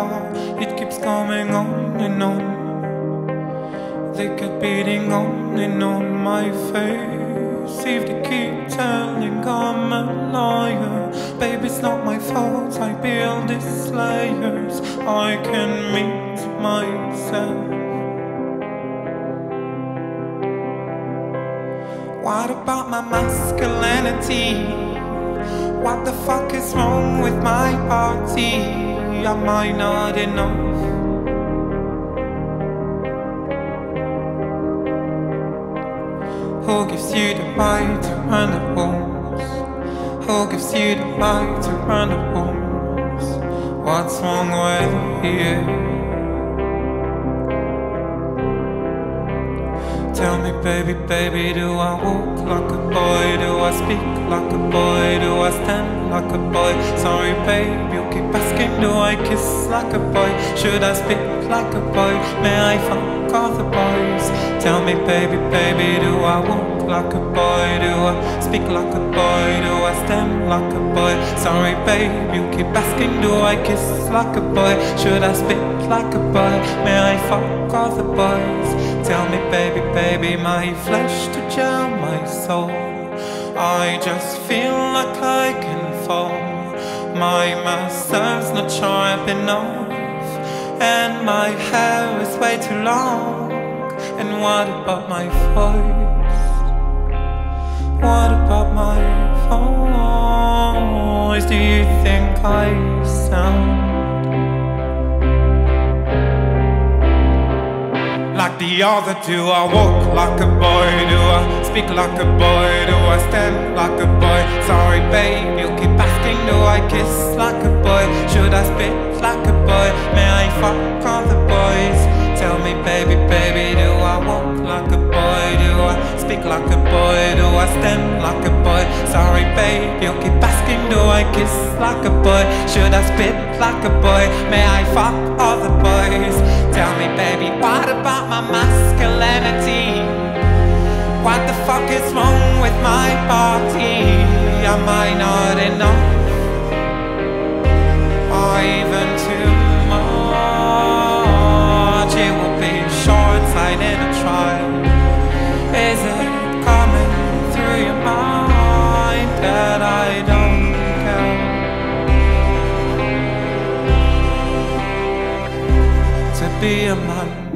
heart, it keeps coming on and on. They keep beating on and on my face. If they keep telling I'm a liar, baby, it's not my fault. I build these layers, I can meet myself. What about my masculinity? What the fuck is wrong with my body? Am I not enough? Who gives you the right to run the walls? Who gives you the right to run the walls? What's wrong with you? Tell me, baby, baby, do I walk like a boy? Do I speak like a boy? Do I stand like a boy? Sorry, babe, you keep asking, do I kiss like a boy? Should I speak like a boy? May I fuck all the boys? Tell me, baby, baby, do I walk like a boy? Do I speak like a boy? Do I stand like a boy? Sorry, babe, you keep asking, do I kiss like a boy? Should I speak like a boy? May I fuck all the boys? Tell me, baby, baby, my flesh to gel my soul. I just feel like I can fall. My muscles not sharp enough, and my hair is way too long. And what about my voice? What about my voice? Do you think I sound like the other? Do I walk like a boy? Do I speak like a boy? Do I stand like a boy? Sorry, babe, you keep asking, do I kiss like a boy? Should I spit like a boy? May I fuck all the boys? Tell me, baby, baby, do I walk like a boy? Do I speak like a boy? Do I stand like a boy? Sorry, babe, you keep asking, do I kiss like a boy? Should I spit like a boy? May I fuck all the boys? Tell me, baby, what about my masculinity? What the fuck is wrong with my body? Am I not enough? Or even too much? It will be short-sighted in a trial. Is it coming through your mind that I don't care to be a man?